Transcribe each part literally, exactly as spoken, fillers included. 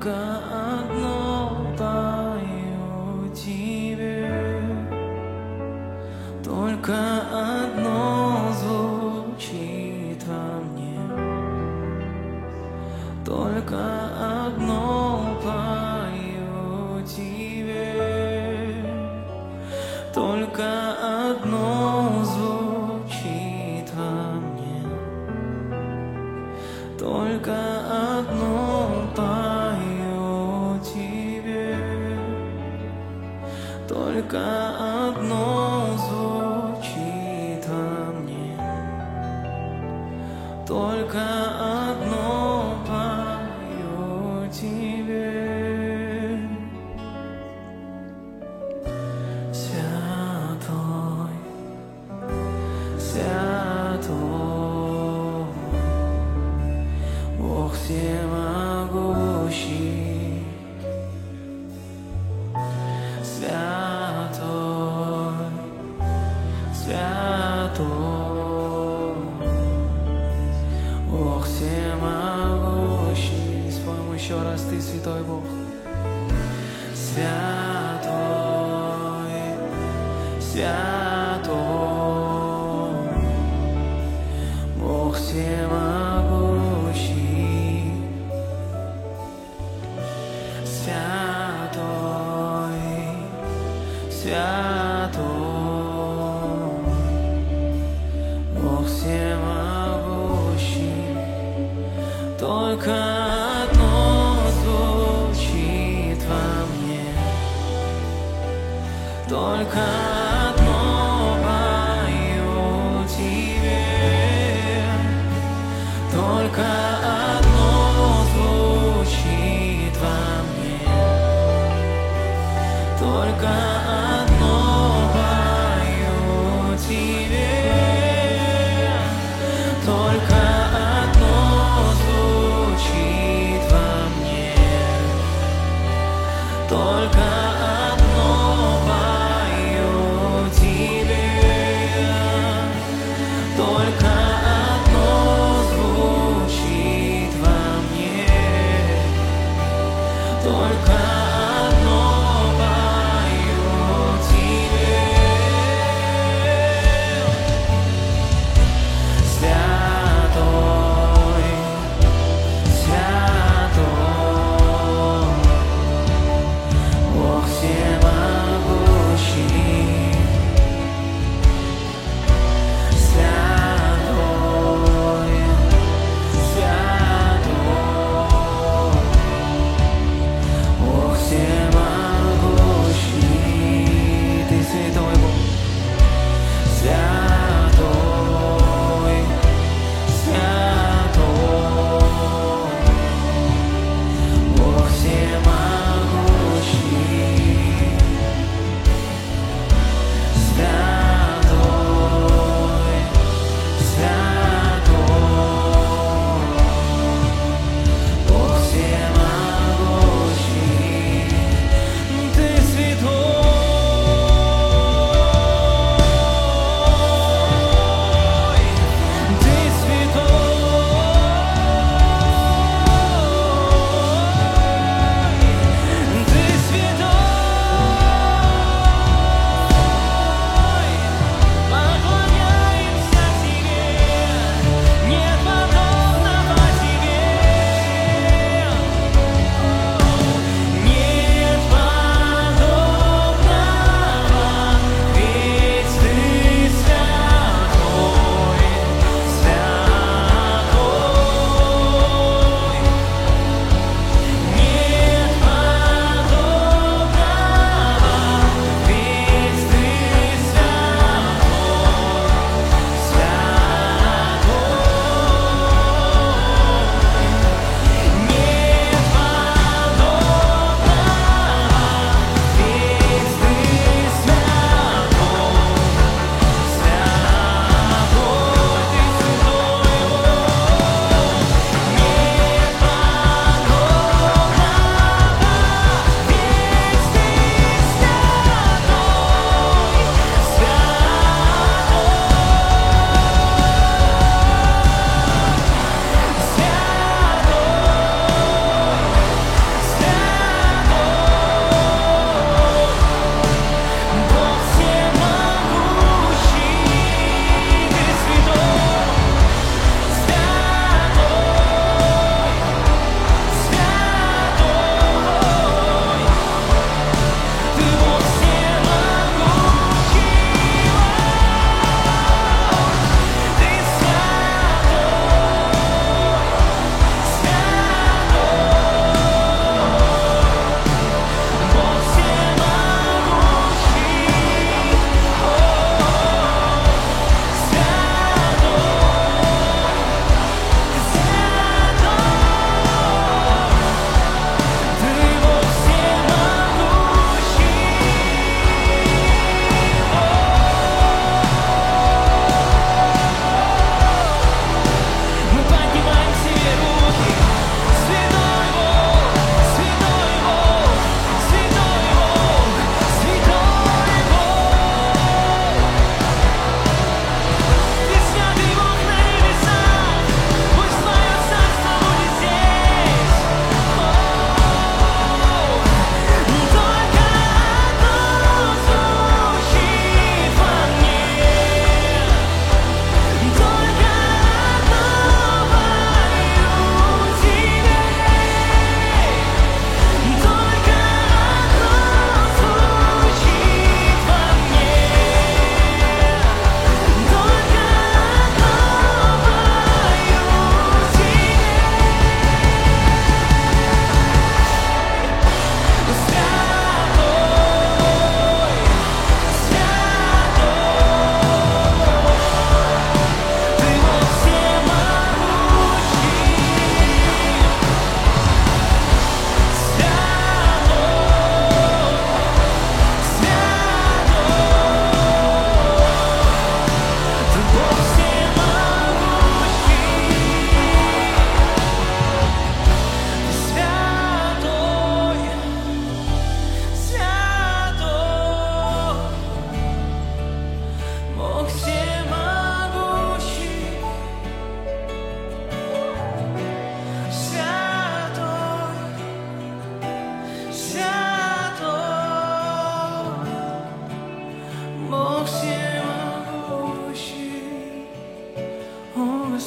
Только одно пою тебе, только одно звучит во мне, только одно пою тебе, только одно звучит во мне, только одно пою тебе, только одно звучит во мне, только одно пою тебе. Святой, святой, Бог всемогущий, святой, святой, Бог всемогущий. Споем еще раз: Ты святой Бог. Святой, святой, Бог всемогущий, святой, святой, Бог всемогущий. Только одно звучит во мне, только одно пою тебе, только одно звучит во мне, только одно пою тебе, только одно звучит во мне, только одно пою тебе, только одно звучит во мне, только одно пою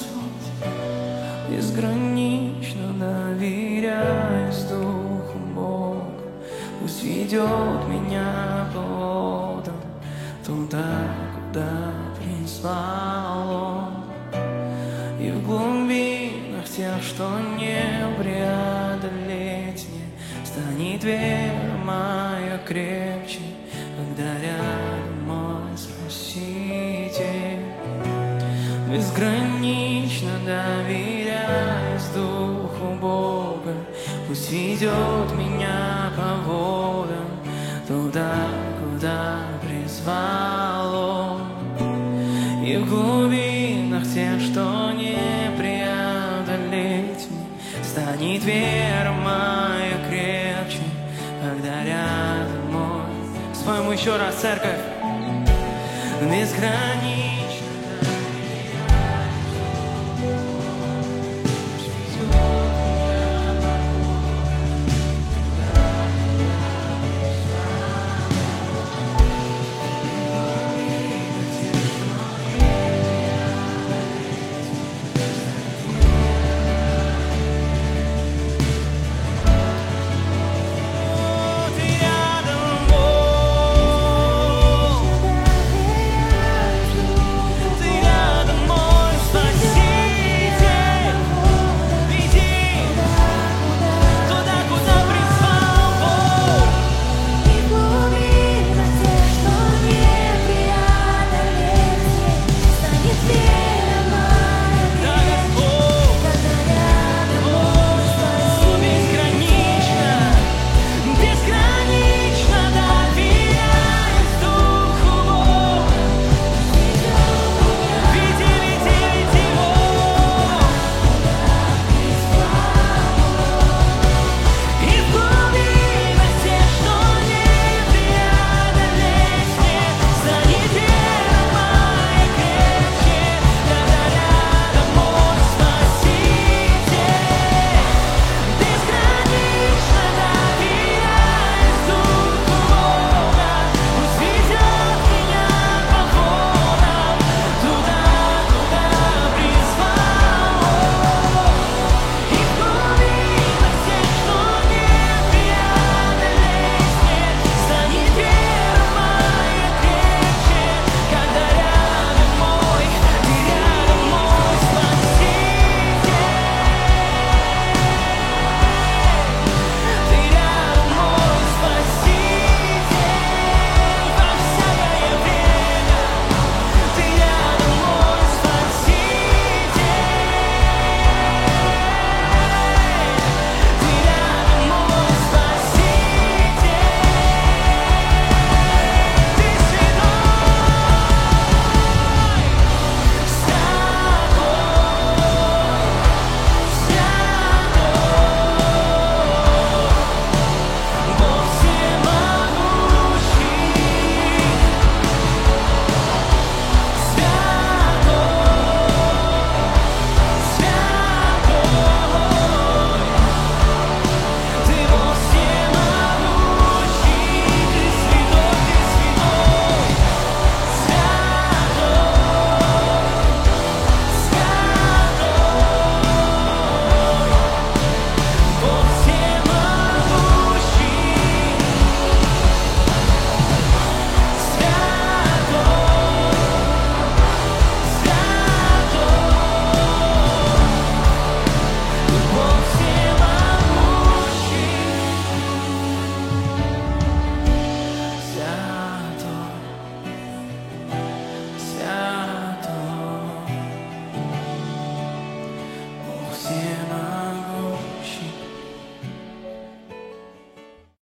Господь, безгранично доверяюсь Духу Бога. Пусть ведет меня по водам туда, куда призвал Он. И в глубинах тех, что не преодолеть мне, станет вера моя крепче, когда рядом мой Спаситель. Безгранично доверяюсь Духу Бога, пусть ведет меня по водам туда, куда призвал Он. И в глубинах тех, что не преодолеть мне, станет вера моя крепче, когда рядом мой. Споем еще раз, церковь. Безгранично